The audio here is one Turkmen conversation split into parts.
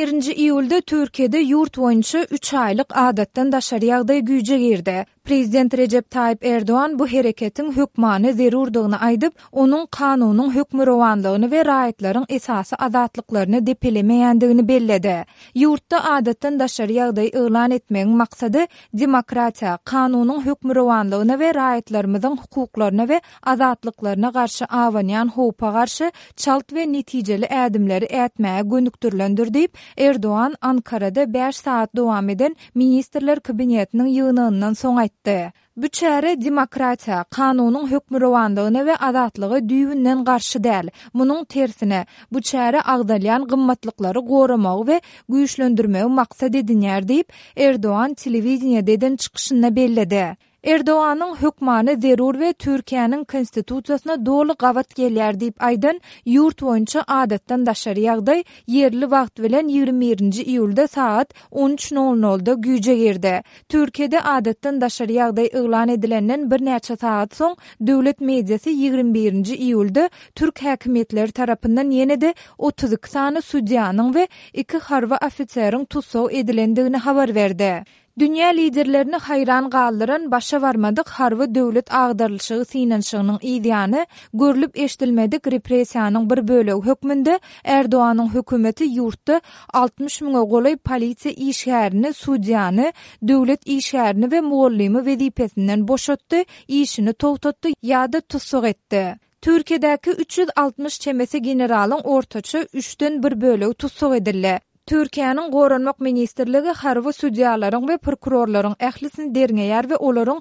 21-nji iýulda Türkiýede ýurt boýunça 3 aýlyk adatdan daşary ýagdaý güýje girdi. Prezident Recep Tayyip Erdoğan bu hereketiň hökmany zerurdygyny aýdyp, onuň kanunyň hökmürowanlygyny we raýatlaryň esasy azatlyklaryny depelemeýändigini belledi. Ýurtda adatdan daşary ýagdaý elan etmegiň maksady demokratiýa, kanunyň hökmürowanlygyna we raýatlarymyzyň hukuklaryna we azatlyklaryna garşy awanýan howpa garşy çalt we netijeli ädimleri ätmäge gönükdirilendir diýip Erdoğan Ankara'da 5 saat dowam eden ministrler kabinetiniň ýygnyndan soň aýtdy. Bu çäre demokratiýa, kanunyň hökmürowanlygyna we azatlygy düýbünden garşy däl. Munyň tersine bu çäre agdalýan gymmatlyklary goramak we güýçlendirmegi maksat edinýär diýip Erdoğan telewiziýada eden çykyşynda belledi. Erdoğan'ın hükmanı zerur ve Türkiye'nin konstitusiýasyna dolu gavat gelýär diýip aýdan ýurt boýunça adatdan daşary ýagdaý yerli wagt bilen 21-nji iýulda saat 13:00-da güýje girdi. Türkiýede adatdan daşary ýagdaý elan edilenden bir näçe saat soň döwlet mediýasy 21-nji iýulda Türk häkimetleri tarapyndan ýene-de 32 sany sudiýanyň we 2 harby ofiseriň tutsaw edilendigini habar berdi. Dünya liderlerini hayran galdyran başa barmadyk harby döwlet agdarlyşygy synanşygynyň ideýany görülip eşdilmedik repressiýanyň bir bölegi hökmünde Erdoğan'ın hökümeti ýurtda 60 000 golay polisiýa işgärini, sudiýany, döwlet işgärini we muallimy wezipesinden boşatdy, işini togtatdy ýa-da tutsak etdi. Türkiýedäki 360 çemesi generalyň ortaça 3den 1 bölegi tutsak edildi. Türkiýanyň Goranmak ministrligi harby sudiýalaryň we prokurorlaryň ählisini derňeýär we olaryň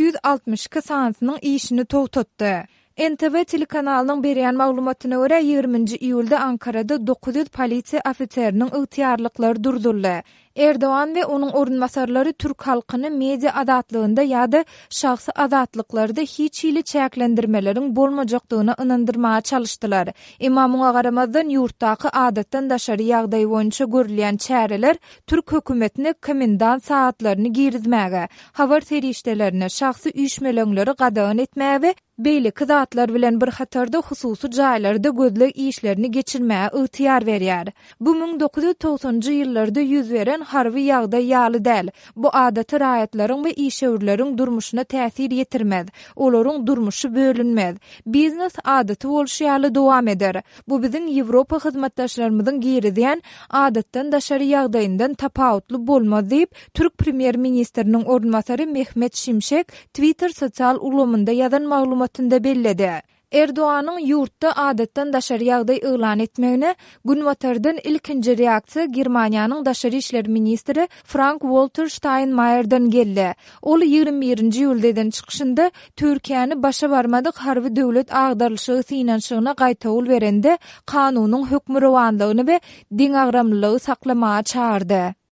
262 sansynyň işini togtatdy. NTV telekanalynyň berýän maglumatyna görä 20-nji iýulda Ankara'da 900 polisiýa ofiseriniň ygtyýarlyklary durduruldy. Erdoğan ve onun orunmasarları Türk halkyny media azatlygynda ýa-da şahsy azatlyklary hiç hili çäklendirmeleriň bolmajakdygyna ynandyrmaga çalışdylar. Imamyňa garamazdan ýurtdaky adatdan daşary ýagdaý boýunça görülýän çäreler Türk hökümetine komendant saatlaryny girizmäge, habar serişdelerine, şahsy üýşmeleňleri gadagan etmäge we beýle kızatlar bilen bir hatarda hususy jaýlarda gözleg işlerini geçirmäge ygtyýar berýär. Bu 1990-njy ýyllarda ýüz beren harby ýagdaý ýaly däl. Bu adaty raýatlaryň we işewürleriň durmuşyna täsir ýetirmez. Olaryň durmuşy bölünmez. Biznes adaty bolşy ýaly dowam eder. Bu biziň Ýewropa hyzmatdaşlarymyzyň girizýän adatdan daşary ýagdaýyndan tapawutly bolmaz diýip Türk premier ministriniň ornmasary Mehmet Şimşek Twitter sosial ulamynda ýazan maglumatynda belledi. Erdoğan'ın ýurtda adatdan daşary ýagdaý elan etmegine günwatardan ilkinji reaksiýa Germaniýanyň daşary işler ministri Frank-Walter Steinmeier'den geldi. Ol 21-nji ýylda eden çykyşynda Türkiýany başa barmadyk harby döwlet agdarlyşygy synanşygyna gaýtawl berende kanunyň hökmürowanlygyny we diň agramlylygy saklamaga çağırdy.